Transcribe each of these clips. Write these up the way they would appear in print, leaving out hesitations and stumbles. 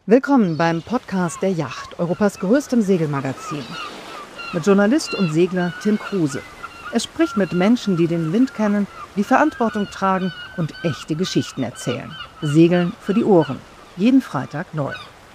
Willkommen beim Podcast der Yacht, Europas größtem Segelmagazin. Mit Journalist und Segler Tim Kruse. Er spricht mit Menschen, die den Wind kennen, die Verantwortung tragen und echte Geschichten erzählen. Segeln für die Ohren. Jeden Freitag neu.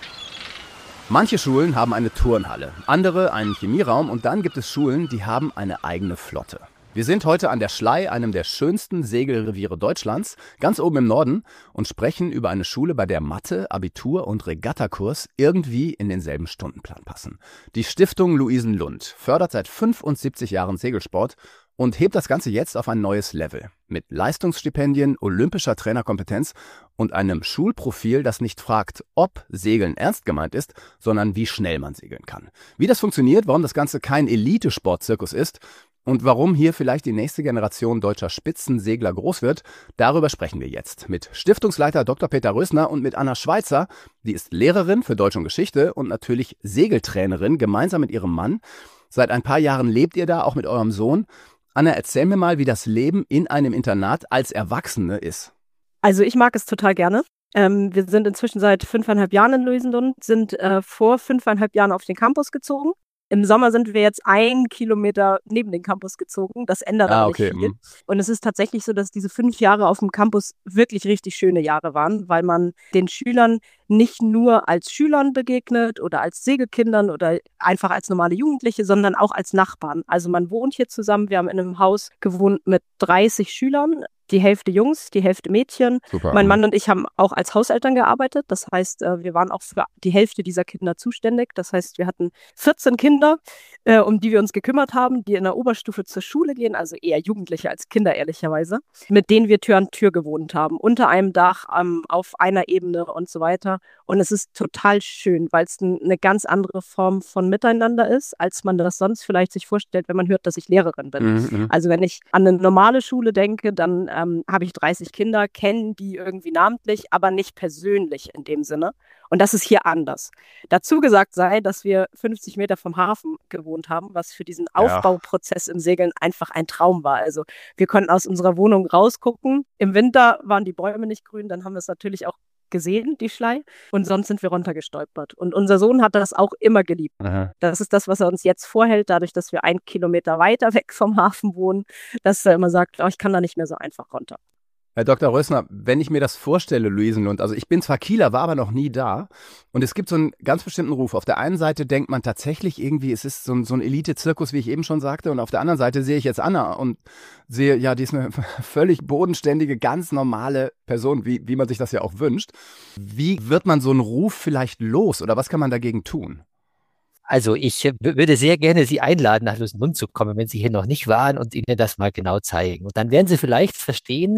Manche Schulen haben eine Turnhalle, andere einen Chemieraum und dann gibt es Schulen, die haben eine eigene Flotte. Wir sind heute an der Schlei, einem der schönsten Segelreviere Deutschlands, ganz oben im Norden und sprechen über eine Schule, bei der Mathe, Abitur und Regattakurs irgendwie in denselben Stundenplan passen. Die Stiftung Luisenlund fördert seit 75 Jahren Segelsport und hebt das Ganze jetzt auf ein neues Level. Mit Leistungsstipendien, olympischer Trainerkompetenz und einem Schulprofil, das nicht fragt, ob Segeln ernst gemeint ist, sondern wie schnell man segeln kann. Wie das funktioniert, warum das Ganze kein Elite-Sportzirkus ist und warum hier vielleicht die nächste Generation deutscher Spitzensegler groß wird, darüber sprechen wir jetzt mit Stiftungsleiter Dr. Peter Rösner und mit Anna Schweizer. Die ist Lehrerin für Deutsch und Geschichte und natürlich Segeltrainerin, gemeinsam mit ihrem Mann. Seit ein paar Jahren lebt ihr da, auch mit eurem Sohn. Anna, erzähl mir mal, wie das Leben in einem Internat als Erwachsene ist. Also ich mag es total gerne. Wir sind inzwischen seit 5,5 Jahren in Luisenlund, sind vor 5,5 Jahren auf den Campus gezogen. Im Sommer sind wir jetzt 1 Kilometer neben den Campus gezogen. Das ändert aber nicht viel. Und es ist tatsächlich so, dass diese 5 Jahre auf dem Campus wirklich richtig schöne Jahre waren, weil man den Schülern nicht nur als Schülern begegnet oder als Segelkindern oder einfach als normale Jugendliche, sondern auch als Nachbarn. Also man wohnt hier zusammen. Wir haben in einem Haus gewohnt mit 30 Schülern. Die Hälfte Jungs, die Hälfte Mädchen. Super. Mein Mann und ich haben auch als Hauseltern gearbeitet. Das heißt, wir waren auch für die Hälfte dieser Kinder zuständig. Das heißt, wir hatten 14 Kinder, um die wir uns gekümmert haben, die in der Oberstufe zur Schule gehen, also eher Jugendliche als Kinder ehrlicherweise, mit denen wir Tür an Tür gewohnt haben, unter einem Dach, auf einer Ebene und so weiter. Und es ist total schön, weil es eine ganz andere Form von Miteinander ist, als man das sonst vielleicht sich vorstellt, wenn man hört, dass ich Lehrerin bin. Mhm. Also wenn ich an eine normale Schule denke, dann habe ich 30 Kinder, kennen die irgendwie namentlich, aber nicht persönlich in dem Sinne. Und das ist hier anders. Dazu gesagt sei, dass wir 50 Meter vom Hafen gewohnt haben, was für diesen Aufbauprozess im Segeln einfach ein Traum war. Also wir konnten aus unserer Wohnung rausgucken. Im Winter waren die Bäume nicht grün, dann haben wir es natürlich auch gesehen, die Schlei. Und sonst sind wir runtergestolpert. Und unser Sohn hat das auch immer geliebt. Aha. Das ist das, was er uns jetzt vorhält, dadurch, dass wir 1 Kilometer weiter weg vom Hafen wohnen, dass er immer sagt, oh, ich kann da nicht mehr so einfach runter. Herr Dr. Rösner, wenn ich mir das vorstelle, Luisenlund, also ich bin zwar Kieler, war aber noch nie da und es gibt so einen ganz bestimmten Ruf. Auf der einen Seite denkt man tatsächlich irgendwie, es ist so ein Elite-Zirkus, wie ich eben schon sagte, und auf der anderen Seite sehe ich jetzt Anna und sehe, ja, die ist eine völlig bodenständige, ganz normale Person, wie man sich das ja auch wünscht. Wie wird man so einen Ruf vielleicht los oder was kann man dagegen tun? Also ich würde sehr gerne Sie einladen, nach Luisenlund zu kommen, wenn Sie hier noch nicht waren und Ihnen das mal genau zeigen. Und dann werden Sie vielleicht verstehen,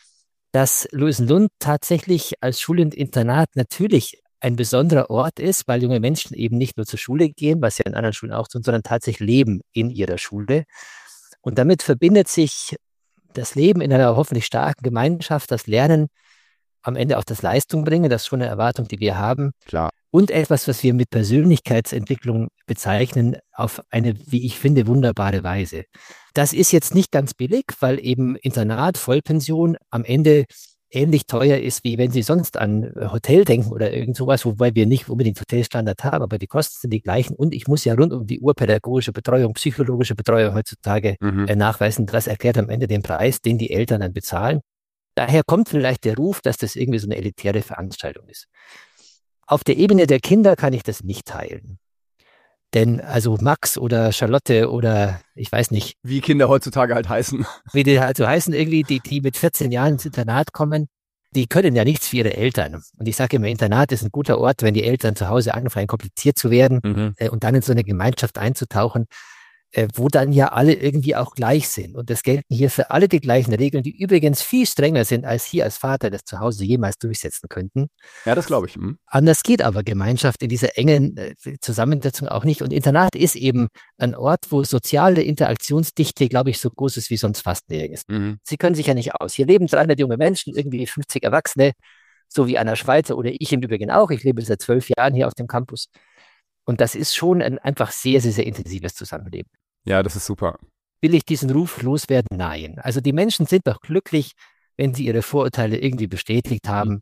dass Luisenlund tatsächlich als Schule und Internat natürlich ein besonderer Ort ist, weil junge Menschen eben nicht nur zur Schule gehen, was sie in anderen Schulen auch tun, sondern tatsächlich leben in ihrer Schule. Und damit verbindet sich das Leben in einer hoffentlich starken Gemeinschaft, das Lernen, am Ende auch das Leistung bringen, das ist schon eine Erwartung, die wir haben. Klar. Und etwas, was wir mit Persönlichkeitsentwicklung bezeichnen, auf eine, wie ich finde, wunderbare Weise. Das ist jetzt nicht ganz billig, weil eben Internat, Vollpension am Ende ähnlich teuer ist, wie wenn Sie sonst an Hotel denken oder irgend sowas, wobei wir nicht unbedingt Hotelstandard haben, aber die Kosten sind die gleichen und ich muss ja rund um die Uhr pädagogische Betreuung, psychologische Betreuung heutzutage nachweisen. Das erklärt am Ende den Preis, den die Eltern dann bezahlen. Daher kommt vielleicht der Ruf, dass das irgendwie so eine elitäre Veranstaltung ist. Auf der Ebene der Kinder kann ich das nicht teilen. Denn also Max oder Charlotte oder ich weiß nicht. Wie Kinder heutzutage halt heißen. Wie die halt so heißen, irgendwie, die mit 14 Jahren ins Internat kommen, die können ja nichts für ihre Eltern. Und ich sage immer, Internat ist ein guter Ort, wenn die Eltern zu Hause anfangen, kompliziert zu werden und dann in so eine Gemeinschaft einzutauchen, wo dann ja alle irgendwie auch gleich sind. Und es gelten hier für alle die gleichen Regeln, die übrigens viel strenger sind, als hier als Vater das zu Hause jemals durchsetzen könnten. Ja, das glaube ich. Anders geht aber Gemeinschaft in dieser engen Zusammensetzung auch nicht. Und Internat ist eben ein Ort, wo soziale Interaktionsdichte, glaube ich, so groß ist wie sonst fast nirgends. Sie können sich ja nicht aus. Hier leben 300 junge Menschen, irgendwie 50 Erwachsene, so wie Anna Schweizer oder ich im Übrigen auch. Ich lebe seit 12 Jahren hier auf dem Campus. Und das ist schon ein einfach sehr, sehr, sehr intensives Zusammenleben. Ja, das ist super. Will ich diesen Ruf loswerden? Nein. Also die Menschen sind doch glücklich, wenn sie ihre Vorurteile irgendwie bestätigt haben,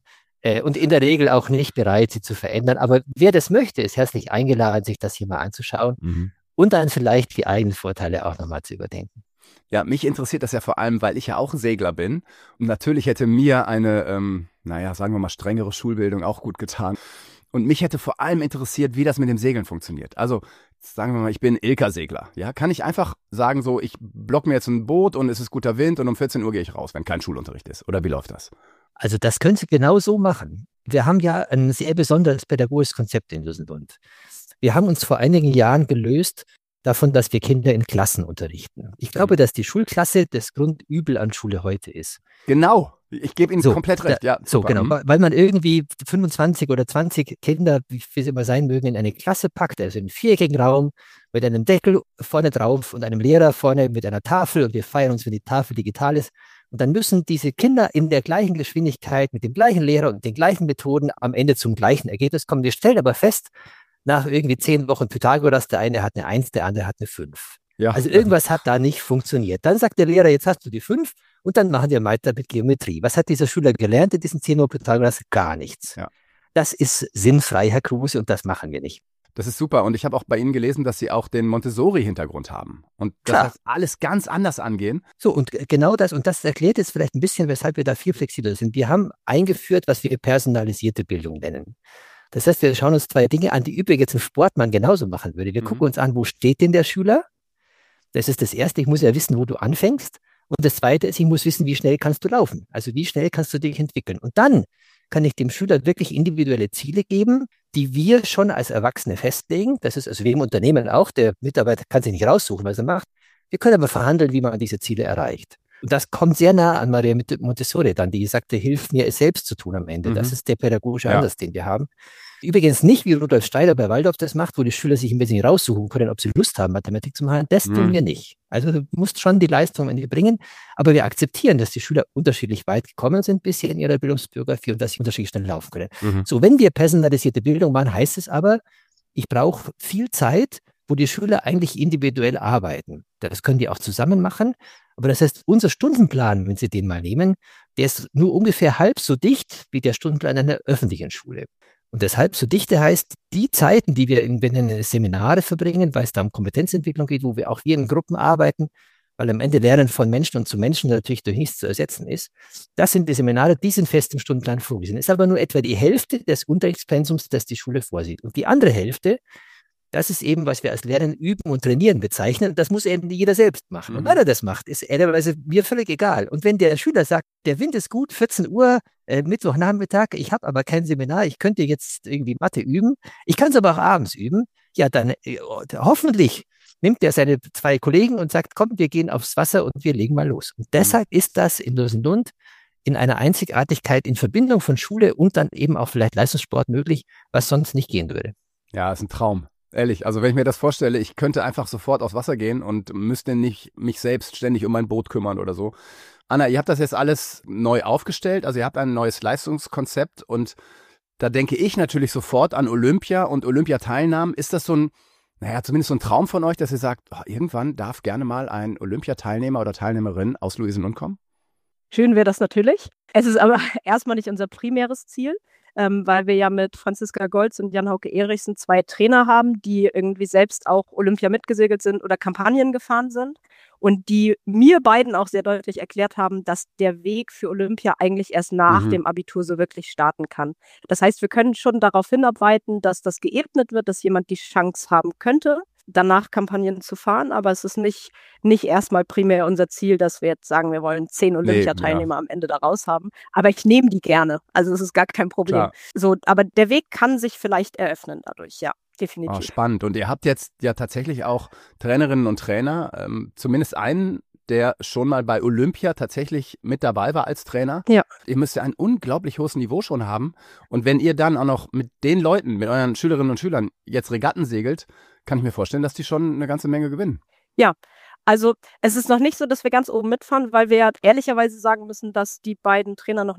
und in der Regel auch nicht bereit, sie zu verändern. Aber wer das möchte, ist herzlich eingeladen, sich das hier mal anzuschauen und dann vielleicht die eigenen Vorteile auch nochmal zu überdenken. Ja, mich interessiert das ja vor allem, weil ich ja auch Segler bin. Und natürlich hätte mir eine, sagen wir mal, strengere Schulbildung auch gut getan. Und mich hätte vor allem interessiert, wie das mit dem Segeln funktioniert. Also, sagen wir mal, ich bin Ilka-Segler. Ja, kann ich einfach sagen, so, ich block mir jetzt ein Boot und es ist guter Wind und um 14 Uhr gehe ich raus, wenn kein Schulunterricht ist? Oder wie läuft das? Also das können Sie genau so machen. Wir haben ja ein sehr besonderes pädagogisches Konzept in Lösenbund. Wir haben uns vor einigen Jahren gelöst davon, dass wir Kinder in Klassen unterrichten. Ich glaube, dass die Schulklasse das Grundübel an Schule heute ist. Genau, ich gebe Ihnen komplett recht. Ja, so, genau, weil man irgendwie 25 oder 20 Kinder, wie sie immer sein mögen, in eine Klasse packt, also in einen viereckigen Raum mit einem Deckel vorne drauf und einem Lehrer vorne mit einer Tafel und wir feiern uns, wenn die Tafel digital ist. Und dann müssen diese Kinder in der gleichen Geschwindigkeit, mit dem gleichen Lehrer und den gleichen Methoden am Ende zum gleichen Ergebnis kommen. Wir stellen aber fest, nach irgendwie 10 Wochen Pythagoras, der eine hat eine 1, der andere hat eine 5. Ja. Also irgendwas hat da nicht funktioniert. Dann sagt der Lehrer, jetzt hast du die 5 und dann machen wir weiter mit Geometrie. Was hat dieser Schüler gelernt in diesen 10 Wochen Pythagoras? Gar nichts. Ja. Das ist sinnfrei, Herr Kruse, und das machen wir nicht. Das ist super. Und ich habe auch bei Ihnen gelesen, dass Sie auch den Montessori-Hintergrund haben. Und das heißt, alles ganz anders angehen. So, und genau das, und das erklärt jetzt vielleicht ein bisschen, weshalb wir da viel flexibler sind. Wir haben eingeführt, was wir personalisierte Bildung nennen. Das heißt, wir schauen uns 2 Dinge an, die übrigens ein Sportmann genauso machen würde. Wir gucken uns an, wo steht denn der Schüler? Das ist das Erste, ich muss ja wissen, wo du anfängst. Und das Zweite ist, ich muss wissen, wie schnell kannst du laufen? Also wie schnell kannst du dich entwickeln? Und dann kann ich dem Schüler wirklich individuelle Ziele geben, die wir schon als Erwachsene festlegen. Das ist also wie im Unternehmen auch. Der Mitarbeiter kann sich nicht raussuchen, was er macht. Wir können aber verhandeln, wie man diese Ziele erreicht. Und das kommt sehr nah an Maria Montessori dann, die sagte, hilf mir, es selbst zu tun am Ende. Das ist der pädagogische Ansatz, den wir haben. Übrigens nicht, wie Rudolf Steiner bei Waldorf das macht, wo die Schüler sich ein bisschen raussuchen können, ob sie Lust haben, Mathematik zu machen. Das tun wir nicht. Also du musst schon die Leistung an dir bringen, aber wir akzeptieren, dass die Schüler unterschiedlich weit gekommen sind bisher in ihrer Bildungsbiografie und dass sie unterschiedlich schnell laufen können. So, wenn wir personalisierte Bildung machen, heißt es aber, ich brauche viel Zeit, wo die Schüler eigentlich individuell arbeiten. Das können die auch zusammen machen. Aber das heißt, unser Stundenplan, wenn Sie den mal nehmen, der ist nur ungefähr halb so dicht wie der Stundenplan einer öffentlichen Schule. Und deshalb so dichte heißt, die Zeiten, die wir in Seminare verbringen, weil es da um Kompetenzentwicklung geht, wo wir auch hier in Gruppen arbeiten, weil am Ende Lernen von Menschen und zu Menschen natürlich durch nichts zu ersetzen ist, das sind die Seminare, die sind fest im Stundenplan vorgesehen. Ist aber nur etwa die Hälfte des Unterrichtspensums, das die Schule vorsieht. Und die andere Hälfte, das ist eben, was wir als Lernen, Üben und Trainieren bezeichnen. Das muss eben jeder selbst machen. Und weil er das macht, ist ehrlicherweise mir völlig egal. Und wenn der Schüler sagt, der Wind ist gut, 14 Uhr, Mittwochnachmittag, ich habe aber kein Seminar, ich könnte jetzt irgendwie Mathe üben, ich kann es aber auch abends üben, ja, dann hoffentlich nimmt er seine 2 Kollegen und sagt, komm, wir gehen aufs Wasser und wir legen mal los. Und deshalb ist das in Lösenlund in einer Einzigartigkeit in Verbindung von Schule und dann eben auch vielleicht Leistungssport möglich, was sonst nicht gehen würde. Ja, ist ein Traum. Ehrlich, also wenn ich mir das vorstelle, ich könnte einfach sofort aufs Wasser gehen und müsste nicht mich selbst ständig um mein Boot kümmern oder so. Anna, ihr habt das jetzt alles neu aufgestellt, also ihr habt ein neues Leistungskonzept und da denke ich natürlich sofort an Olympia und Olympiateilnahmen. Ist das so ein, zumindest so ein Traum von euch, dass ihr sagt, irgendwann darf gerne mal ein Olympiateilnehmer oder Teilnehmerin aus Louisen-Lund kommen? Schön wäre das natürlich. Es ist aber erstmal nicht unser primäres Ziel. Weil wir ja mit Franziska Goltz und Jan-Hauke Erichsen 2 Trainer haben, die irgendwie selbst auch Olympia mitgesegelt sind oder Kampagnen gefahren sind und die mir beiden auch sehr deutlich erklärt haben, dass der Weg für Olympia eigentlich erst nach dem Abitur so wirklich starten kann. Das heißt, wir können schon darauf hinarbeiten, dass das geebnet wird, dass jemand die Chance haben könnte, danach Kampagnen zu fahren, aber es ist nicht erstmal primär unser Ziel, dass wir jetzt sagen, wir wollen 10 Olympiateilnehmer am Ende da raus haben. Aber ich nehme die gerne. Also es ist gar kein Problem. Klar. So, aber der Weg kann sich vielleicht eröffnen dadurch, ja, definitiv. Oh, spannend. Und ihr habt jetzt ja tatsächlich auch Trainerinnen und Trainer, zumindest einen, der schon mal bei Olympia tatsächlich mit dabei war als Trainer. Ja. Ihr müsst ja ein unglaublich hohes Niveau schon haben. Und wenn ihr dann auch noch mit den Leuten, mit euren Schülerinnen und Schülern jetzt Regatten segelt, kann ich mir vorstellen, dass die schon eine ganze Menge gewinnen. Ja, also es ist noch nicht so, dass wir ganz oben mitfahren, weil wir ja ehrlicherweise sagen müssen, dass die beiden Trainer noch nicht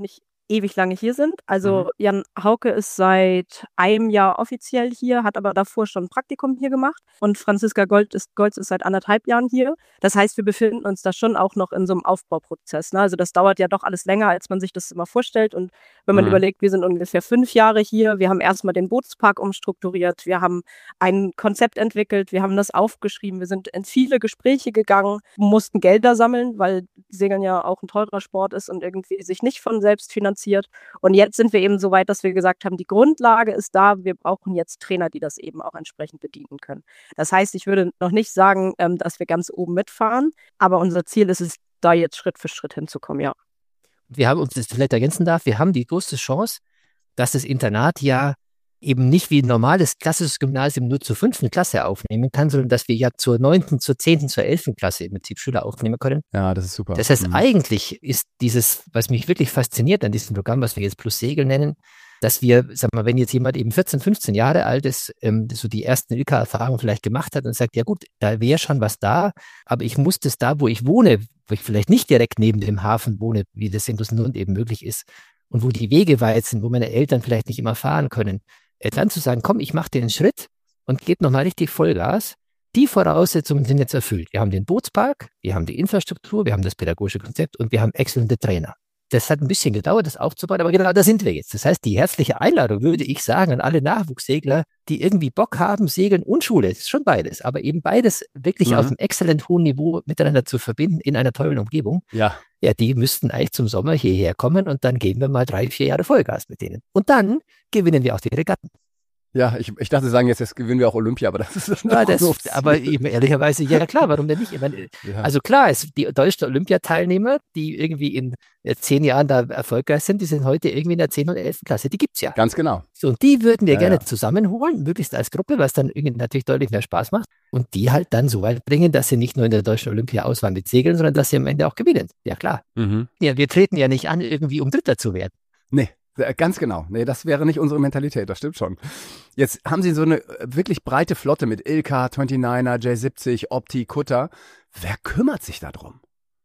ewig lange hier sind. Also Jan Hauke ist seit einem Jahr offiziell hier, hat aber davor schon ein Praktikum hier gemacht. Und Franziska Goltz ist seit 1,5 Jahren hier. Das heißt, wir befinden uns da schon auch noch in so einem Aufbauprozess. Ne? Also das dauert ja doch alles länger, als man sich das immer vorstellt. Und wenn man überlegt, wir sind ungefähr 5 Jahre hier, wir haben erstmal den Bootspark umstrukturiert, wir haben ein Konzept entwickelt, wir haben das aufgeschrieben, wir sind in viele Gespräche gegangen, mussten Gelder sammeln, weil Segeln ja auch ein teurer Sport ist und irgendwie sich nicht von selbst finanziert. Und jetzt sind wir eben so weit, dass wir gesagt haben, die Grundlage ist da, wir brauchen jetzt Trainer, die das eben auch entsprechend bedienen können. Das heißt, ich würde noch nicht sagen, dass wir ganz oben mitfahren, aber unser Ziel ist es, da jetzt Schritt für Schritt hinzukommen, ja. Wir haben uns das vielleicht ergänzen darf, wir haben die größte Chance, dass das Internat ja eben nicht wie ein normales klassisches Gymnasium nur zur 5. Klasse aufnehmen kann, sondern dass wir ja zur 9., zur 10., zur 11. Klasse im Prinzip Schüler aufnehmen können. Ja, das ist super. Das heißt, eigentlich ist dieses, was mich wirklich fasziniert an diesem Programm, was wir jetzt Plus Segel nennen, dass wir, sagen wir mal, wenn jetzt jemand eben 14, 15 Jahre alt ist, so die ersten ILKA-Erfahrungen vielleicht gemacht hat und sagt, ja gut, da wäre schon was da, aber ich muss das da, wo ich wohne, wo ich vielleicht nicht direkt neben dem Hafen wohne, wie das in Lustenlund eben möglich ist, und wo die Wege weit sind, wo meine Eltern vielleicht nicht immer fahren können, dann zu sagen, komm, ich mache den Schritt und gebe nochmal richtig Vollgas. Die Voraussetzungen sind jetzt erfüllt. Wir haben den Bootspark, wir haben die Infrastruktur, wir haben das pädagogische Konzept und wir haben exzellente Trainer. Das hat ein bisschen gedauert, das aufzubauen, aber genau da sind wir jetzt. Das heißt, die herzliche Einladung, würde ich sagen, an alle Nachwuchssegler, die irgendwie Bock haben, Segeln und Schule, das ist schon beides, aber eben beides wirklich auf einem exzellent hohen Niveau miteinander zu verbinden in einer tollen Umgebung. Ja, die müssten eigentlich zum Sommer hierher kommen und dann geben wir mal 3, 4 Jahre Vollgas mit denen. Und dann gewinnen wir auch die Regatten. Ja, ich dachte sagen, jetzt gewinnen wir auch Olympia, aber das ist aber eben ehrlicherweise, ja klar, warum denn nicht? Ich meine, also klar, die deutschen Olympiateilnehmer, die irgendwie in 10 Jahren da erfolgreich sind, die sind heute irgendwie in der 10. und 11. Klasse, die gibt's ja. Ganz genau. So, und die würden wir gerne zusammenholen, möglichst als Gruppe, was dann irgendwie natürlich deutlich mehr Spaß macht und die halt dann so weit bringen, dass sie nicht nur in der deutschen Olympia auswahlen mit Segeln, sondern dass sie am Ende auch gewinnen. Ja, klar. Ja, wir treten ja nicht an, irgendwie um Dritter zu werden. Nee. Ganz genau. Nee, das wäre nicht unsere Mentalität, das stimmt schon. Jetzt haben Sie so eine wirklich breite Flotte mit ILKA, 29er, J70, Opti, Kutter. Wer kümmert sich darum?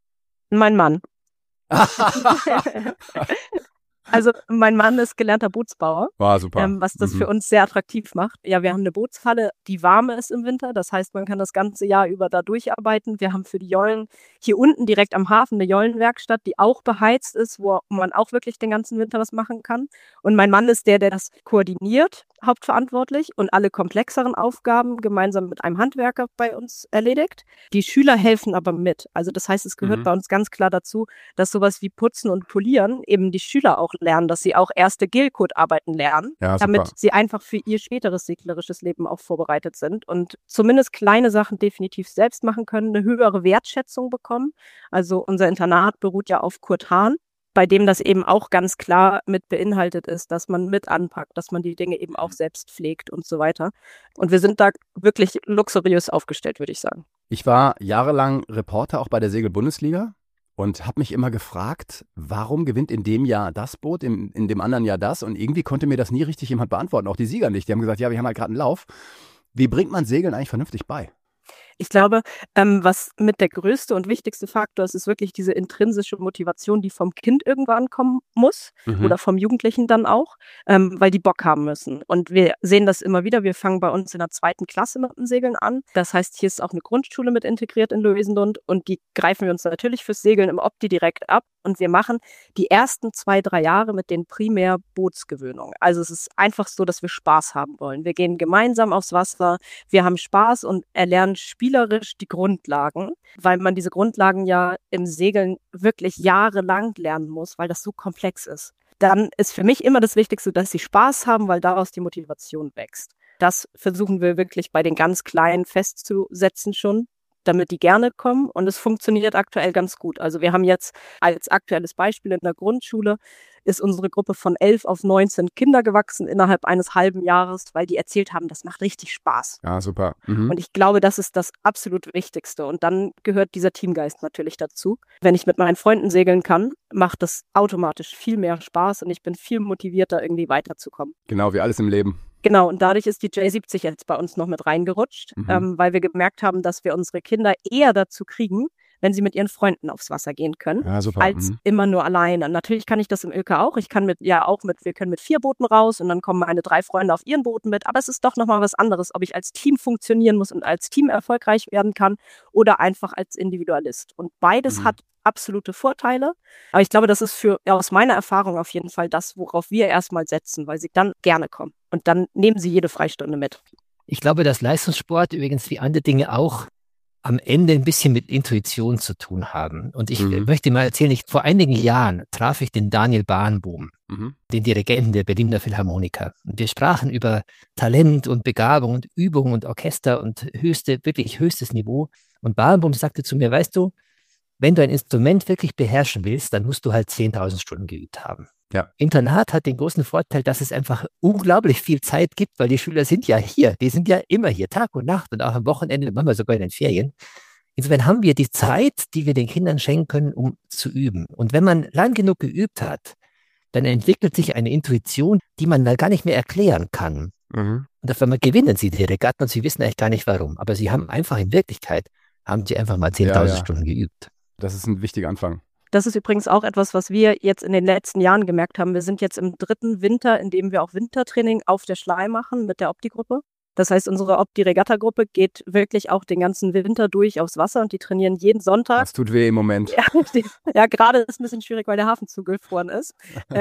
Mein Mann. Also mein Mann ist gelernter Bootsbauer, super. Was das für uns sehr attraktiv macht. Ja, wir haben eine Bootshalle, die warm ist im Winter. Das heißt, man kann das ganze Jahr über da durcharbeiten. Wir haben für die Jollen hier unten direkt am Hafen eine Jollenwerkstatt, die auch beheizt ist, wo man auch wirklich den ganzen Winter was machen kann. Und mein Mann ist der das koordiniert, hauptverantwortlich und alle komplexeren Aufgaben gemeinsam mit einem Handwerker bei uns erledigt. Die Schüler helfen aber mit. Also das heißt, es gehört bei uns ganz klar dazu, dass sowas wie Putzen und Polieren eben die Schüler auch lernen, dass sie auch erste Gel-Code-Arbeiten lernen, damit sie einfach für ihr späteres seglerisches Leben auch vorbereitet sind und zumindest kleine Sachen definitiv selbst machen können, eine höhere Wertschätzung bekommen. Also unser Internat beruht ja auf Kurt Hahn, bei dem das eben auch ganz klar mit beinhaltet ist, dass man mit anpackt, dass man die Dinge eben auch selbst pflegt und so weiter. Und wir sind da wirklich luxuriös aufgestellt, würde ich sagen. Ich war jahrelang Reporter auch bei der Segelbundesliga und habe mich immer gefragt, warum gewinnt in dem Jahr das Boot, in dem anderen Jahr das? Und irgendwie konnte mir das nie richtig jemand beantworten, auch die Sieger nicht. Die haben gesagt, ja, wir haben halt gerade einen Lauf. Wie bringt man Segeln eigentlich vernünftig bei? Ich glaube, was mit der größte und wichtigste Faktor ist wirklich diese intrinsische Motivation, die vom Kind irgendwann kommen muss oder vom Jugendlichen dann auch, weil die Bock haben müssen. Und wir sehen das immer wieder. Wir fangen bei uns in der 2. Klasse mit dem Segeln an. Das heißt, hier ist auch eine Grundschule mit integriert in Luisenlund und die greifen wir uns natürlich fürs Segeln im Opti direkt ab. Und wir machen die ersten 2, 3 Jahre mit denen primär Bootsgewöhnung. Also es ist einfach so, dass wir Spaß haben wollen. Wir gehen gemeinsam aufs Wasser, wir haben Spaß und erlernen spielerisch die Grundlagen, weil man diese Grundlagen ja im Segeln wirklich jahrelang lernen muss, weil das so komplex ist. Dann ist für mich immer das Wichtigste, dass sie Spaß haben, weil daraus die Motivation wächst. Das versuchen wir wirklich bei den ganz Kleinen festzusetzen schon, damit die gerne kommen und es funktioniert aktuell ganz gut. Also wir haben jetzt als aktuelles Beispiel in der Grundschule ist unsere Gruppe von 11 auf 19 Kinder gewachsen innerhalb eines halben Jahres, weil die erzählt haben, das macht richtig Spaß. Ja, super. Und ich glaube, das ist das absolut Wichtigste. Und dann gehört dieser Teamgeist natürlich dazu. Wenn ich mit meinen Freunden segeln kann, macht das automatisch viel mehr Spaß und ich bin viel motivierter, irgendwie weiterzukommen. Genau, wie alles im Leben. Genau, und dadurch ist die J70 jetzt bei uns noch mit reingerutscht, weil wir gemerkt haben, dass wir unsere Kinder eher dazu kriegen, wenn sie mit ihren Freunden aufs Wasser gehen können, Ja, super. als immer nur alleine. Natürlich kann ich das im Ilka auch. Ich kann wir können mit 4 Booten raus und dann kommen meine 3 Freunde auf ihren Booten mit. Aber es ist doch nochmal was anderes, ob ich als Team funktionieren muss und als Team erfolgreich werden kann oder einfach als Individualist. Und beides hat absolute Vorteile. Aber ich glaube, das ist aus meiner Erfahrung auf jeden Fall das, worauf wir erstmal setzen, weil sie dann gerne kommen. Und dann nehmen sie jede Freistunde mit. Ich glaube, dass Leistungssport übrigens wie andere Dinge auch am Ende ein bisschen mit Intuition zu tun haben. Und ich möchte mal erzählen, vor einigen Jahren traf ich den Daniel Barenboim, den Dirigenten der Berliner Philharmoniker. Und wir sprachen über Talent und Begabung und Übung und Orchester und wirklich höchstes Niveau. Und Barenboim sagte zu mir, weißt du, wenn du ein Instrument wirklich beherrschen willst, dann musst du halt 10.000 Stunden geübt haben. Ja. Internat hat den großen Vorteil, dass es einfach unglaublich viel Zeit gibt, weil die Schüler sind ja hier. Die sind ja immer hier, Tag und Nacht und auch am Wochenende, manchmal sogar in den Ferien. Insofern haben wir die Zeit, die wir den Kindern schenken können, um zu üben. Und wenn man lang genug geübt hat, dann entwickelt sich eine Intuition, die man dann gar nicht mehr erklären kann. Und auf einmal gewinnen sie die Regatten und sie wissen eigentlich gar nicht warum. Aber sie haben einfach in Wirklichkeit, haben sie einfach mal 10.000 Stunden geübt. Das ist ein wichtiger Anfang. Das ist übrigens auch etwas, was wir jetzt in den letzten Jahren gemerkt haben. Wir sind jetzt im 3. Winter, in dem wir auch Wintertraining auf der Schlei machen mit der Opti-Gruppe. Das heißt, unsere Opti-Regatta-Gruppe geht wirklich auch den ganzen Winter durch aufs Wasser und die trainieren jeden Sonntag. Das tut weh im Moment. Ja, gerade ist es ein bisschen schwierig, weil der Hafen zugefroren ist.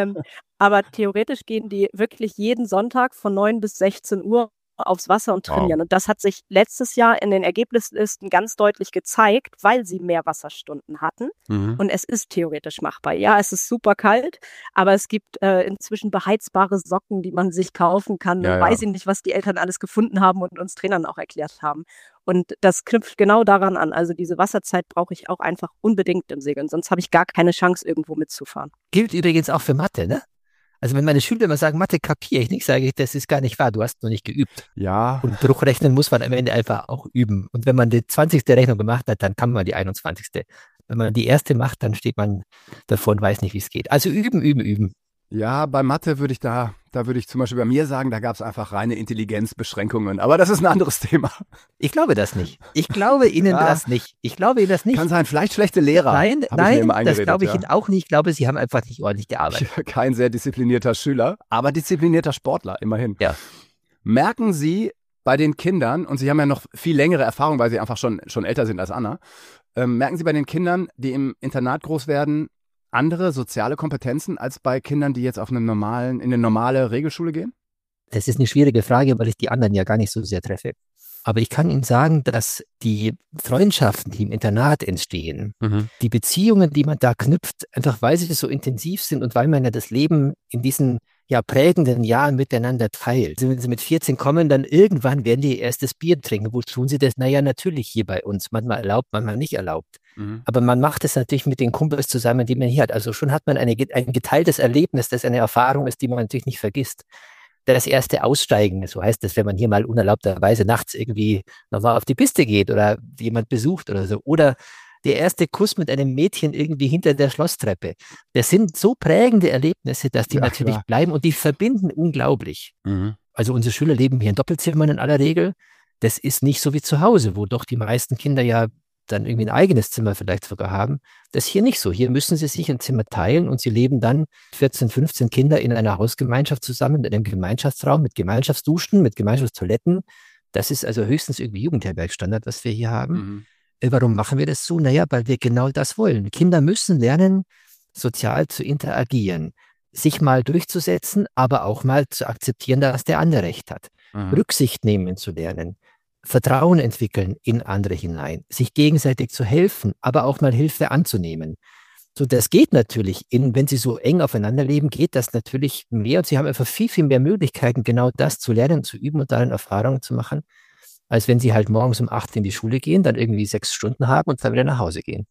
Aber theoretisch gehen die wirklich jeden Sonntag von 9 bis 16 Uhr aufs Wasser und trainieren. Wow. Und das hat sich letztes Jahr in den Ergebnislisten ganz deutlich gezeigt, weil sie mehr Wasserstunden hatten. Und es ist theoretisch machbar. Ja, es ist super kalt, aber es gibt inzwischen beheizbare Socken, die man sich kaufen kann. Ja, weiß ich nicht, was die Eltern alles gefunden haben und uns Trainern auch erklärt haben. Und das knüpft genau daran an. Also diese Wasserzeit brauche ich auch einfach unbedingt im Segeln. Sonst habe ich gar keine Chance, irgendwo mitzufahren. Gilt übrigens auch für Mathe, ne? Also wenn meine Schüler immer sagen, Mathe kapiere ich nicht, sage ich, das ist gar nicht wahr, du hast noch nicht geübt. Ja. Und Bruchrechnen muss man am Ende einfach auch üben. Und wenn man die 20. Rechnung gemacht hat, dann kann man die 21. Wenn man die erste macht, dann steht man davor und weiß nicht, wie es geht. Also üben. Ja, bei Mathe würde ich zum Beispiel bei mir sagen, da gab es einfach reine Intelligenzbeschränkungen. Aber das ist ein anderes Thema. Ich glaube das nicht. Ich glaube Ihnen das nicht. Kann sein, vielleicht schlechte Lehrer. Nein, das glaube ich Ihnen auch nicht. Ich glaube, Sie haben einfach nicht ordentlich gearbeitet. Kein sehr disziplinierter Schüler, aber disziplinierter Sportler, immerhin. Ja. Merken Sie bei den Kindern, und Sie haben ja noch viel längere Erfahrung, weil Sie einfach schon älter sind als Anna, merken Sie bei den Kindern, die im Internat groß werden, andere soziale Kompetenzen als bei Kindern, die jetzt in eine normale Regelschule gehen? Das ist eine schwierige Frage, weil ich die anderen ja gar nicht so sehr treffe. Aber ich kann Ihnen sagen, dass die Freundschaften, die im Internat entstehen, die Beziehungen, die man da knüpft, einfach weil sie so intensiv sind und weil man ja das Leben in diesen prägenden Jahren miteinander teilt. Also wenn sie mit 14 kommen, dann irgendwann werden die ihr erstes Bier trinken. Wo tun sie das? Naja, natürlich hier bei uns. Manchmal erlaubt, manchmal nicht erlaubt. Aber man macht es natürlich mit den Kumpels zusammen, die man hier hat. Also schon hat man ein geteiltes Erlebnis, das eine Erfahrung ist, die man natürlich nicht vergisst. Das erste Aussteigen, so heißt es, wenn man hier mal unerlaubterweise nachts irgendwie nochmal auf die Piste geht oder jemand besucht oder so. Oder der erste Kuss mit einem Mädchen irgendwie hinter der Schlosstreppe. Das sind so prägende Erlebnisse, dass die natürlich bleiben und die verbinden unglaublich. Also unsere Schüler leben hier in Doppelzimmern in aller Regel. Das ist nicht so wie zu Hause, wo doch die meisten Kinder ja dann irgendwie ein eigenes Zimmer vielleicht sogar haben. Das ist hier nicht so. Hier müssen sie sich ein Zimmer teilen und sie leben dann 14, 15 Kinder in einer Hausgemeinschaft zusammen, in einem Gemeinschaftsraum mit Gemeinschaftsduschen, mit Gemeinschaftstoiletten. Das ist also höchstens irgendwie Jugendherbergstandard, was wir hier haben. Warum machen wir das so? Naja, weil wir genau das wollen. Kinder müssen lernen, sozial zu interagieren, sich mal durchzusetzen, aber auch mal zu akzeptieren, dass der andere Recht hat. Rücksicht nehmen zu lernen. Vertrauen entwickeln in andere hinein, sich gegenseitig zu helfen, aber auch mal Hilfe anzunehmen. So, das geht natürlich, wenn sie so eng aufeinander leben, geht das natürlich mehr und sie haben einfach viel, viel mehr Möglichkeiten, genau das zu lernen, zu üben und darin Erfahrungen zu machen, als wenn sie halt morgens um 8 in die Schule gehen, dann irgendwie 6 Stunden haben und dann wieder nach Hause gehen.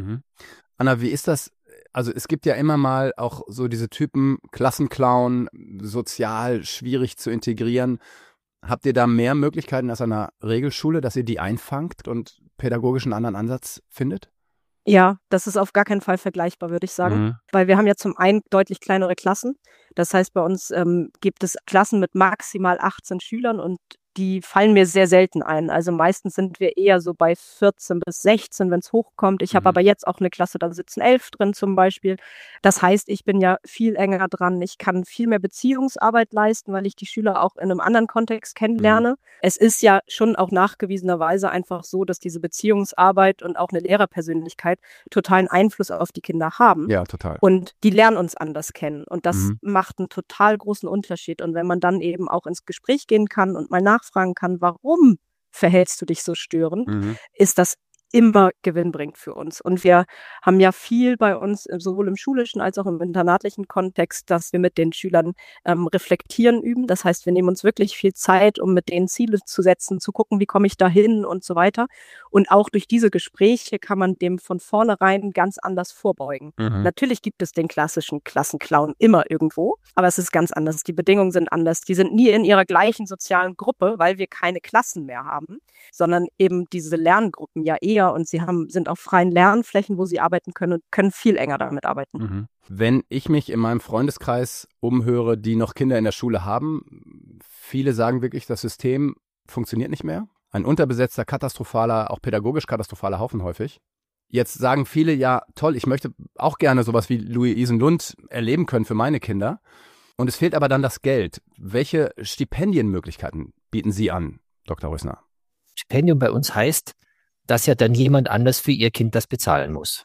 Anna, wie ist das? Also es gibt ja immer mal auch so diese Typen, Klassenclown, sozial schwierig zu integrieren. Habt ihr da mehr Möglichkeiten als an einer Regelschule, dass ihr die einfangt und pädagogisch einen anderen Ansatz findet? Ja, das ist auf gar keinen Fall vergleichbar, würde ich sagen. Weil wir haben ja zum einen deutlich kleinere Klassen. Das heißt, bei uns gibt es Klassen mit maximal 18 Schülern und die fallen mir sehr selten ein. Also meistens sind wir eher so bei 14 bis 16, wenn es hochkommt. Ich habe aber jetzt auch eine Klasse, da sitzen 11 drin zum Beispiel. Das heißt, ich bin ja viel enger dran. Ich kann viel mehr Beziehungsarbeit leisten, weil ich die Schüler auch in einem anderen Kontext kennenlerne. Es ist ja schon auch nachgewiesenerweise einfach so, dass diese Beziehungsarbeit und auch eine Lehrerpersönlichkeit totalen Einfluss auf die Kinder haben. Ja, total. Und die lernen uns anders kennen. Und das macht einen total großen Unterschied. Und wenn man dann eben auch ins Gespräch gehen kann und mal nachfragen kann, warum verhältst du dich so störend, ist das immer gewinnbringend für uns. Und wir haben ja viel bei uns, sowohl im schulischen als auch im internatlichen Kontext, dass wir mit den Schülern reflektieren üben. Das heißt, wir nehmen uns wirklich viel Zeit, um mit denen Ziele zu setzen, zu gucken, wie komme ich da hin und so weiter. Und auch durch diese Gespräche kann man dem von vornherein ganz anders vorbeugen. Natürlich gibt es den klassischen Klassenclown immer irgendwo, aber es ist ganz anders. Die Bedingungen sind anders. Die sind nie in ihrer gleichen sozialen Gruppe, weil wir keine Klassen mehr haben, sondern eben diese Lerngruppen ja eher und sind auf freien Lernflächen, wo sie arbeiten können und können viel enger damit arbeiten. Wenn ich mich in meinem Freundeskreis umhöre, die noch Kinder in der Schule haben, viele sagen wirklich, das System funktioniert nicht mehr. Ein unterbesetzter, katastrophaler, auch pädagogisch katastrophaler Haufen häufig. Jetzt sagen viele, ja toll, ich möchte auch gerne sowas wie Luisenlund erleben können für meine Kinder. Und es fehlt aber dann das Geld. Welche Stipendienmöglichkeiten bieten Sie an, Dr. Rösner? Stipendium bei uns heißt, dass ja dann jemand anders für ihr Kind das bezahlen muss.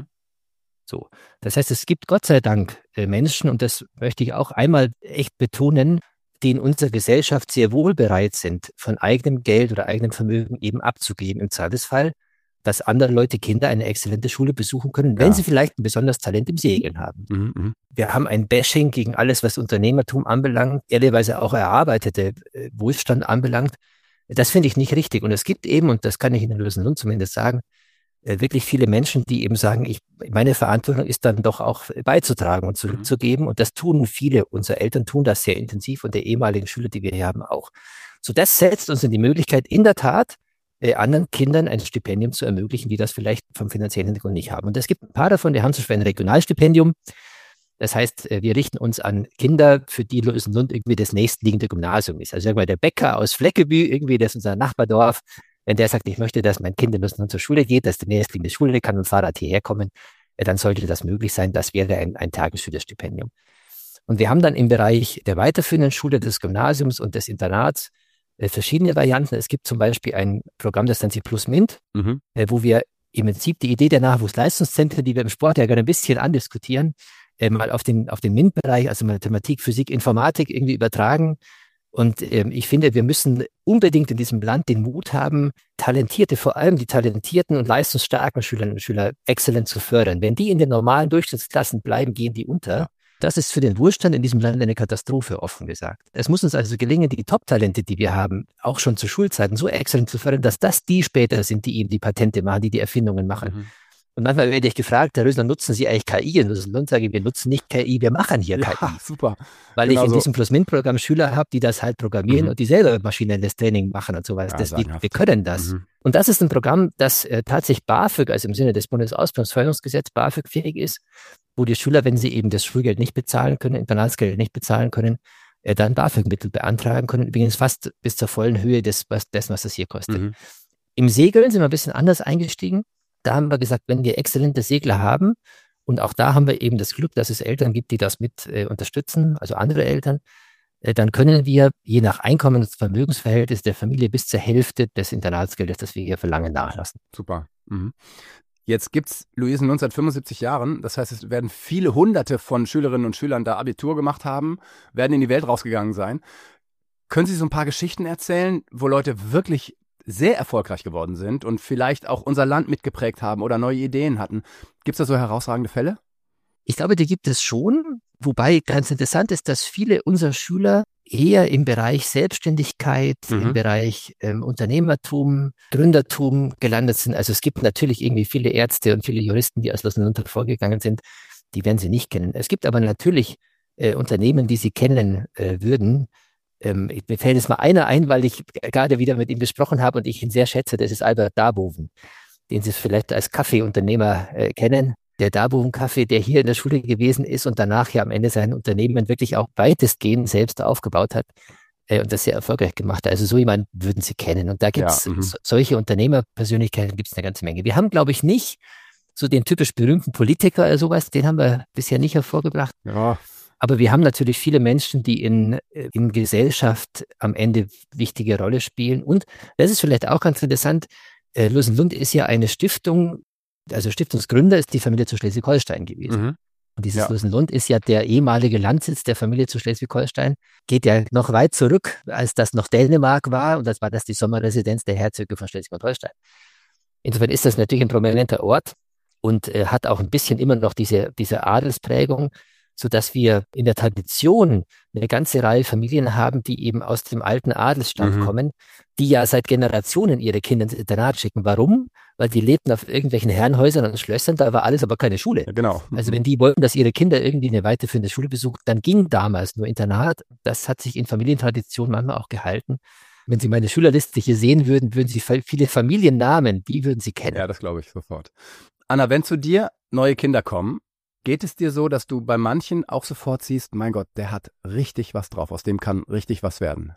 So. Das heißt, es gibt Gott sei Dank Menschen, und das möchte ich auch einmal echt betonen, die in unserer Gesellschaft sehr wohl bereit sind, von eigenem Geld oder eigenem Vermögen eben abzugeben, im Zweifelsfall, dass andere Leute Kinder eine exzellente Schule besuchen können, wenn sie vielleicht ein besonderes Talent im Segeln haben. Wir haben ein Bashing gegen alles, was Unternehmertum anbelangt, ehrlicherweise auch erarbeitete Wohlstand anbelangt. Das finde ich nicht richtig. Und es gibt eben, und das kann ich in der Luisenlund zumindest sagen, wirklich viele Menschen, die eben sagen, meine Verantwortung ist dann doch auch beizutragen und zurückzugeben. Und das tun viele. Unsere Eltern tun das sehr intensiv und der ehemaligen Schüler, die wir hier haben, auch. So, das setzt uns in die Möglichkeit, in der Tat, anderen Kindern ein Stipendium zu ermöglichen, die das vielleicht vom finanziellen Hintergrund nicht haben. Und es gibt ein paar davon, die haben zum Beispiel ein Regionalstipendium. Das heißt, wir richten uns an Kinder, für die Luisenlund irgendwie das nächstliegende Gymnasium ist. Also sagen wir mal, der Bäcker aus Fleckeby, irgendwie, das ist unser Nachbardorf, wenn der sagt, ich möchte, dass mein Kind in Luisenlund zur Schule geht, dass die nächstliegende Schule kann und Fahrrad hierher kommen, dann sollte das möglich sein. Das wäre ein Tagesschülerstipendium. Und wir haben dann im Bereich der weiterführenden Schule, des Gymnasiums und des Internats verschiedene Varianten. Es gibt zum Beispiel ein Programm, das nennt sich Plus Mint, wo wir im Prinzip die Idee der Nachwuchsleistungszentren, die wir im Sport ja gerne ein bisschen andiskutieren, mal auf den MINT-Bereich, also Mathematik, Physik, Informatik irgendwie übertragen. Und ich finde, wir müssen unbedingt in diesem Land den Mut haben, Talentierte, vor allem die talentierten und leistungsstarken Schülerinnen und Schüler exzellent zu fördern. Wenn die in den normalen Durchschnittsklassen bleiben, gehen die unter. Das ist für den Wohlstand in diesem Land eine Katastrophe, offen gesagt. Es muss uns also gelingen, die Top-Talente, die wir haben, auch schon zu Schulzeiten so exzellent zu fördern, dass das die später sind, die eben die Patente machen, die Erfindungen machen. Und manchmal werde ich gefragt, Herr Rösner, nutzen Sie eigentlich KI? Und sage ich, wir nutzen nicht KI, wir machen hier KI. Ja, super. Weil ich in diesem Plus-Mint-Programm Schüler habe, die das halt programmieren und die selber maschinelles Training machen und so weiter. Ja, wir können das. Und das ist ein Programm, das tatsächlich BAföG, also im Sinne des Bundesausbildungsförderungsgesetzes, BAföG fähig ist, wo die Schüler, wenn sie eben das Schulgeld nicht bezahlen können, Internatsgeld nicht bezahlen können, dann BAföG-Mittel beantragen können, übrigens fast bis zur vollen Höhe dessen, was das hier kostet. Im Segeln sind wir ein bisschen anders eingestiegen. Da haben wir gesagt, wenn wir exzellente Segler haben, und auch da haben wir eben das Glück, dass es Eltern gibt, die das mit unterstützen, also andere Eltern, dann können wir je nach Einkommens- und Vermögensverhältnis der Familie bis zur Hälfte des Internatsgeldes, das wir hier verlangen, nachlassen. Super. Jetzt gibt es Luisenlund seit 75 Jahren. Das heißt, es werden viele Hunderte von Schülerinnen und Schülern da Abitur gemacht haben, werden in die Welt rausgegangen sein. Können Sie so ein paar Geschichten erzählen, wo Leute wirklich sehr erfolgreich geworden sind und vielleicht auch unser Land mitgeprägt haben oder neue Ideen hatten? Gibt es da so herausragende Fälle? Ich glaube, die gibt es schon. Wobei ganz interessant ist, dass viele unserer Schüler eher im Bereich Selbstständigkeit, im Bereich Unternehmertum, Gründertum gelandet sind. Also es gibt natürlich irgendwie viele Ärzte und viele Juristen, die aus Luisenlund hervorgegangen sind. Die werden Sie nicht kennen. Es gibt aber natürlich Unternehmen, die Sie kennen würden. Mir fällt jetzt mal einer ein, weil ich gerade wieder mit ihm besprochen habe und ich ihn sehr schätze. Das ist Albert Darboven, den Sie vielleicht als Kaffeeunternehmer kennen. Der Darboven-Kaffee, der hier in der Schule gewesen ist und danach ja am Ende sein Unternehmen wirklich auch weitestgehend selbst aufgebaut hat. und das sehr erfolgreich gemacht hat. Also so jemanden würden Sie kennen. Und da gibt es solche Unternehmerpersönlichkeiten gibt es eine ganze Menge. Wir haben, glaube ich, nicht so den typisch berühmten Politiker oder sowas, den haben wir bisher nicht hervorgebracht. Ja. Aber wir haben natürlich viele Menschen, die in Gesellschaft am Ende wichtige Rolle spielen. Und das ist vielleicht auch ganz interessant, Lusenlund ist ja eine Stiftung, also Stiftungsgründer ist die Familie zu Schleswig-Holstein gewesen. Und dieses Lusenlund ist ja der ehemalige Landsitz der Familie zu Schleswig-Holstein, geht ja noch weit zurück, als das noch Dänemark war, und das war das die Sommerresidenz der Herzöge von Schleswig-Holstein. Insofern ist das natürlich ein prominenter Ort und hat auch ein bisschen immer noch diese Adelsprägung, sodass wir in der Tradition eine ganze Reihe Familien haben, die eben aus dem alten Adelsstand kommen, die ja seit Generationen ihre Kinder ins Internat schicken. Warum? Weil die lebten auf irgendwelchen Herrenhäusern und Schlössern, da war alles aber keine Schule. Ja, genau. Also wenn die wollten, dass ihre Kinder irgendwie eine weiterführende Schule besuchen, dann ging damals nur Internat. Das hat sich in Familientradition manchmal auch gehalten. Wenn Sie meine Schülerliste hier sehen würden, würden Sie viele Familiennamen, die würden Sie kennen. Ja, das glaube ich sofort. Anna, wenn zu dir neue Kinder kommen, geht es dir so, dass du bei manchen auch sofort siehst, mein Gott, der hat richtig was drauf, aus dem kann richtig was werden?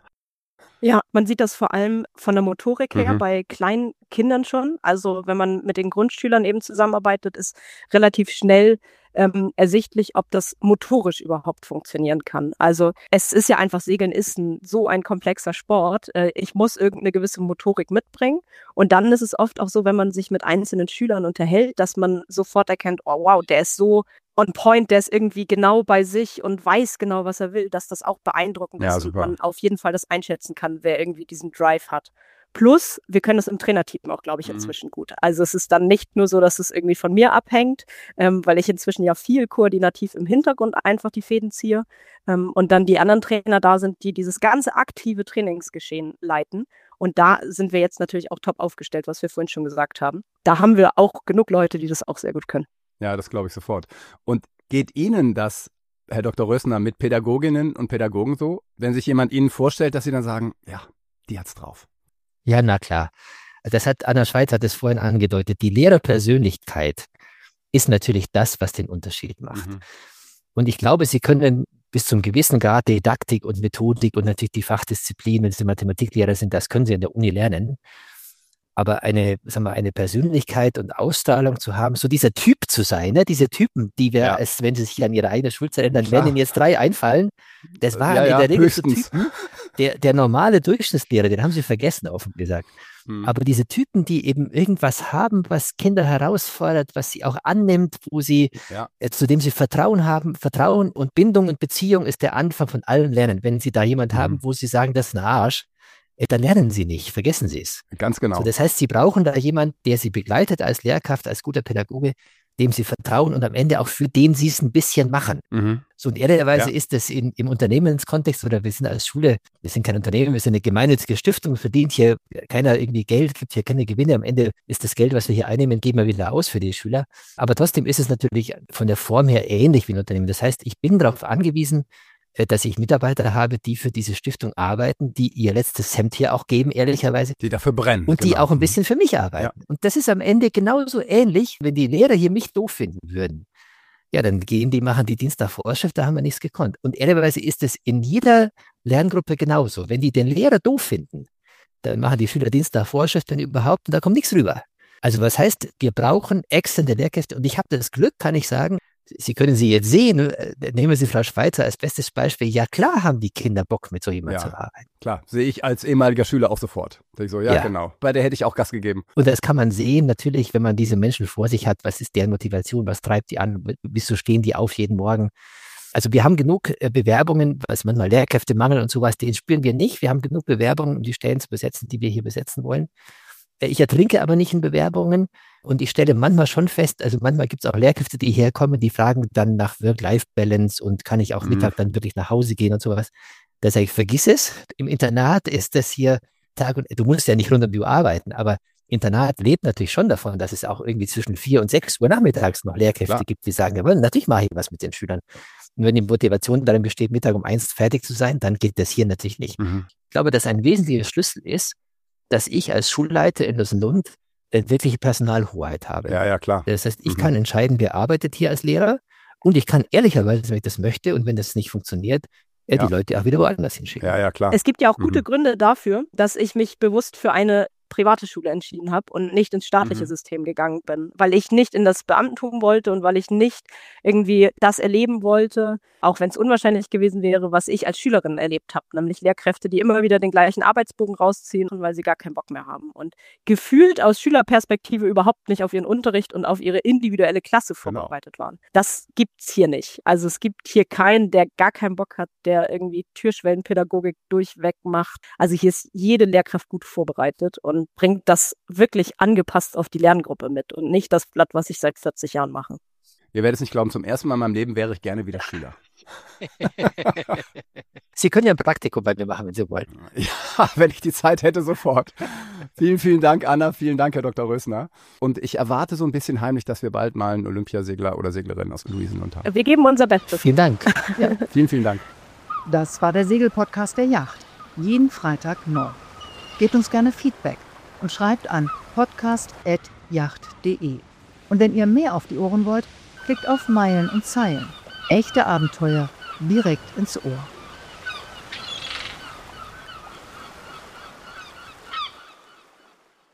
Ja, man sieht das vor allem von der Motorik her bei kleinen Kindern schon. Also wenn man mit den Grundschülern eben zusammenarbeitet, ist relativ schnell ersichtlich, ob das motorisch überhaupt funktionieren kann. Also es ist ja einfach, Segeln ist so ein komplexer Sport. Ich muss irgendeine gewisse Motorik mitbringen. Und dann ist es oft auch so, wenn man sich mit einzelnen Schülern unterhält, dass man sofort erkennt, oh wow, der ist so on point, der ist irgendwie genau bei sich und weiß genau, was er will, dass das auch beeindruckend ist und man auf jeden Fall das einschätzen kann, wer irgendwie diesen Drive hat. Plus, wir können das im Trainerteam auch, glaube ich, inzwischen gut. Also es ist dann nicht nur so, dass es irgendwie von mir abhängt, weil ich inzwischen ja viel koordinativ im Hintergrund einfach die Fäden ziehe und dann die anderen Trainer da sind, die dieses ganze aktive Trainingsgeschehen leiten. Und da sind wir jetzt natürlich auch top aufgestellt, was wir vorhin schon gesagt haben. Da haben wir auch genug Leute, die das auch sehr gut können. Ja, das glaube ich sofort. Und geht Ihnen das, Herr Dr. Rösner, mit Pädagoginnen und Pädagogen so, wenn sich jemand Ihnen vorstellt, dass Sie dann sagen, ja, die hat's drauf? Ja, na klar. Das hat Anna Schweitz hat es vorhin angedeutet. Die Lehrerpersönlichkeit ist natürlich das, was den Unterschied macht. Und ich glaube, Sie können bis zum gewissen Grad Didaktik und Methodik und natürlich die Fachdisziplin, wenn Sie Mathematiklehrer sind, das können Sie an der Uni lernen. Aber eine Persönlichkeit und Ausstrahlung zu haben, so dieser Typ zu sein, ne? Diese Typen, die wir, wenn Sie sich an Ihre eigene Schulzeit erinnern, werden Ihnen jetzt 3 einfallen. Das waren in der Regel so Typen. Der normale Durchschnittslehrer, den haben Sie vergessen, offen gesagt. Aber diese Typen, die eben irgendwas haben, was Kinder herausfordert, was sie auch annimmt, wo sie, zu dem sie Vertrauen haben. Vertrauen und Bindung und Beziehung ist der Anfang von allem Lernen. Wenn Sie da jemand haben, wo Sie sagen, das ist ein Arsch, dann lernen Sie nicht, vergessen Sie es. Ganz genau. So, das heißt, Sie brauchen da jemanden, der Sie begleitet als Lehrkraft, als guter Pädagoge, dem Sie vertrauen und am Ende auch für den Sie es ein bisschen machen. So, und ehrlicherweise ist das im Unternehmenskontext, oder wir sind als Schule, wir sind kein Unternehmen, wir sind eine gemeinnützige Stiftung, verdient hier keiner irgendwie Geld, gibt hier keine Gewinne. Am Ende ist das Geld, was wir hier einnehmen, geben wir wieder aus für die Schüler. Aber trotzdem ist es natürlich von der Form her ähnlich wie ein Unternehmen. Das heißt, ich bin darauf angewiesen, dass ich Mitarbeiter habe, die für diese Stiftung arbeiten, die ihr letztes Hemd hier auch geben, ehrlicherweise. Die dafür brennen. Und die auch ein bisschen für mich arbeiten. Und das ist am Ende genauso ähnlich, wenn die Lehrer hier mich doof finden würden. Ja, dann machen die Dienst nach Vorschrift, da haben wir nichts gekonnt. Und ehrlicherweise ist es in jeder Lerngruppe genauso. Wenn die den Lehrer doof finden, dann machen die Schüler Dienst nach Vorschrift, wenn überhaupt, und da kommt nichts rüber. Also was heißt, wir brauchen externe Lehrkräfte, und ich habe das Glück, kann ich sagen, Sie können sie jetzt sehen, nehmen Sie Frau Schweitzer als bestes Beispiel. Ja, klar haben die Kinder Bock, mit so jemandem zu arbeiten. Klar, sehe ich als ehemaliger Schüler auch sofort. Sag ich so, genau. Bei der hätte ich auch Gas gegeben. Und das kann man sehen, natürlich, wenn man diese Menschen vor sich hat, was ist deren Motivation, was treibt die an, wieso stehen die auf jeden Morgen. Also wir haben genug Bewerbungen, was manchmal Lehrkräftemangel und sowas, den spüren wir nicht. Wir haben genug Bewerbungen, um die Stellen zu besetzen, die wir hier besetzen wollen. Ich ertrinke aber nicht in Bewerbungen und ich stelle manchmal schon fest, also manchmal gibt es auch Lehrkräfte, die herkommen, die fragen dann nach Work-Life-Balance und kann ich auch Mittag dann wirklich nach Hause gehen und sowas. Da sage ich, vergiss es, im Internat ist das hier Tag und du musst ja nicht rund um die Uhr arbeiten, aber Internat lebt natürlich schon davon, dass es auch irgendwie zwischen 4 und 6 Uhr nachmittags noch Lehrkräfte gibt, die sagen, jawohl, natürlich mache ich was mit den Schülern. Und wenn die Motivation darin besteht, Mittag um 1 fertig zu sein, dann geht das hier natürlich nicht. Ich glaube, dass ein wesentlicher Schlüssel ist, dass ich als Schulleiter in Lusenlund wirkliche Personalhoheit habe. Ja, klar. Das heißt, ich kann entscheiden, wer arbeitet hier als Lehrer, und ich kann ehrlicherweise, wenn ich das möchte und wenn das nicht funktioniert, die Leute auch wieder woanders hinschicken. Ja, klar. Es gibt ja auch gute Gründe dafür, dass ich mich bewusst für eine private Schule entschieden habe und nicht ins staatliche System gegangen bin, weil ich nicht in das Beamtentum wollte und weil ich nicht irgendwie das erleben wollte, auch wenn es unwahrscheinlich gewesen wäre, was ich als Schülerin erlebt habe, nämlich Lehrkräfte, die immer wieder den gleichen Arbeitsbogen rausziehen, weil sie gar keinen Bock mehr haben und gefühlt aus Schülerperspektive überhaupt nicht auf ihren Unterricht und auf ihre individuelle Klasse vorbereitet waren. Das gibt's hier nicht. Also es gibt hier keinen, der gar keinen Bock hat, der irgendwie Türschwellenpädagogik durchweg macht. Also hier ist jede Lehrkraft gut vorbereitet und bringt das wirklich angepasst auf die Lerngruppe mit und nicht das Blatt, was ich seit 40 Jahren mache. Ihr werdet es nicht glauben, zum ersten Mal in meinem Leben wäre ich gerne wieder Schüler. Sie können ja ein Praktikum bei mir machen, wenn Sie wollen. Ja, wenn ich die Zeit hätte, sofort. Vielen, vielen Dank, Anna. Vielen Dank, Herr Dr. Rösner. Und ich erwarte so ein bisschen heimlich, dass wir bald mal einen Olympiasegler oder Seglerin aus Luisenlund haben. Wir geben unser Bestes. Vielen Dank. Ja. Vielen, vielen Dank. Das war der Segelpodcast der Yacht. Jeden Freitag neu. Gebt uns gerne Feedback und schreibt an podcast@yacht.de. Und wenn ihr mehr auf die Ohren wollt, klickt auf Meilen und Zeilen. Echte Abenteuer direkt ins Ohr.